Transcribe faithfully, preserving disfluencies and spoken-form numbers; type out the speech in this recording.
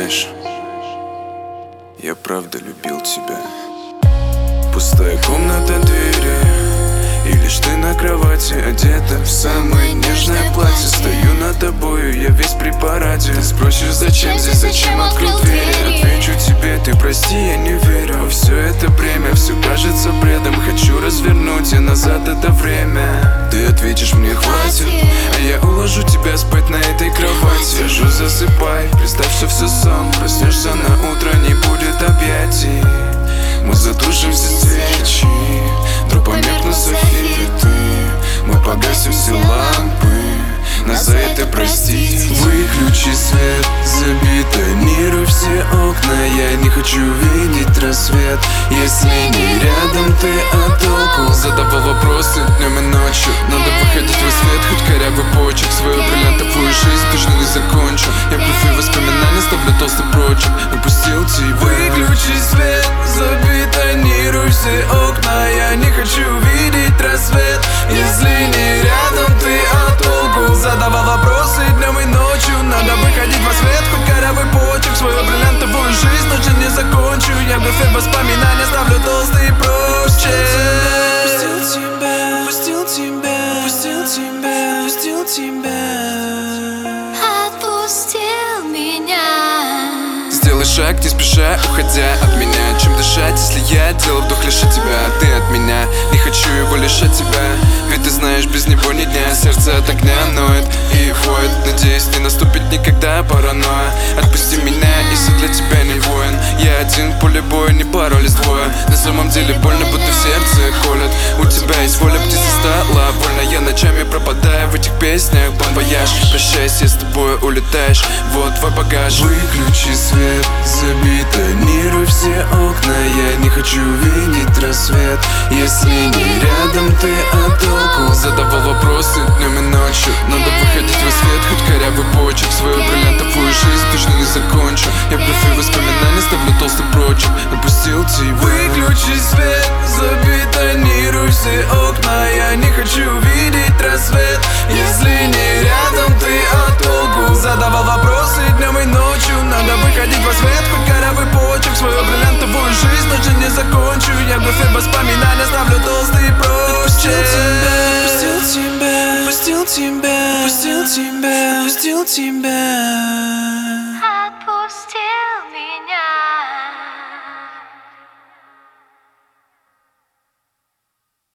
знаешь, я правда любил тебя. Пустая комната, двери, и лишь ты на кровати, одета в самое нежное платье. Стою над тобою, я весь при параде. Ты спросишь, зачем здесь, зачем открыл двери? Отвечу тебе, ты прости, я не верю. Во все это время все кажется бредом. Хочу развернуть и назад это время. Ты ответишь мне, хватит, а я уложу тебя спать на этой кровати. Лежу, засыпай, представь, что все сон. Проснешься на утро, не будет объятий. Мы затушим все свечи, вдруг померкнут софиты. Мы погасим все лампы, нас за это прости. Выключи свет, забетонируй все окна. Я не хочу видеть рассвет, если не рядом ты, а толку? Задавал вопросы днем и ночью, надо выходить в свет, хоть корявый почек. Свою бриллиантовую жизнь точно не закончу. Я плюфы воспоминания, ставлю толстый прочек. Упустил тебя. Выключи свет, забетонируй все окна. Я не хочу видеть рассвет, если не рядом ты, а толку? Задавал вопросы днем и ночью, надо выходить во свет, хоть корявый почек. Свою бриллиантовую жизнь точно не закончу. Я в графе воспоминания ставлю толстый прочек. Пустил тебя, пустил тебя, пустил тебя, пустил тебя, отпустил меня. Сделай шаг, не спеша, уходя от меня. Чем дышать, если я делал вдох лишь от тебя, а ты от меня? Не хочу его лишать тебя, ведь ты знаешь, без него ни дня. Сердце от огня ноет и воет. Надеюсь, не наступит никогда паранойя. Отпусти меня, если для тебя не воин. Я один в поле боя, не боролись двое. На самом деле больно, будто в сердце колет. У тебя есть воля, птица стала вольно. Я ночами пропадаю в этих песнях. Бон вояж, прощайся, я с тобой улетаешь. Вот твой багаж. Выключи свет, забетонируй все окна. Я не хочу видеть рассвет, если не рядом ты, а толку? Задавал вопросы днем и ночью, надо выходить в свет, хоть корявый почек. Свою бриллиантовую жизнь точно не закончу. Я плюфы воспоминания, ставлю толстый прочек. Напустил тебя. Выключи свет, забетонируй все окна. Я не хочу видеть рассвет, если не рядом ты, а толку? Задавал вопросы днем и ночью, надо выходить во свет, хоть корявый почек. Свою бриллиантовую жизнь точно не закончу. Я в графе воспоминания ставлю толстый прочек. Пустил тебя, пустил тебя, пустил тебя, пустил тебя.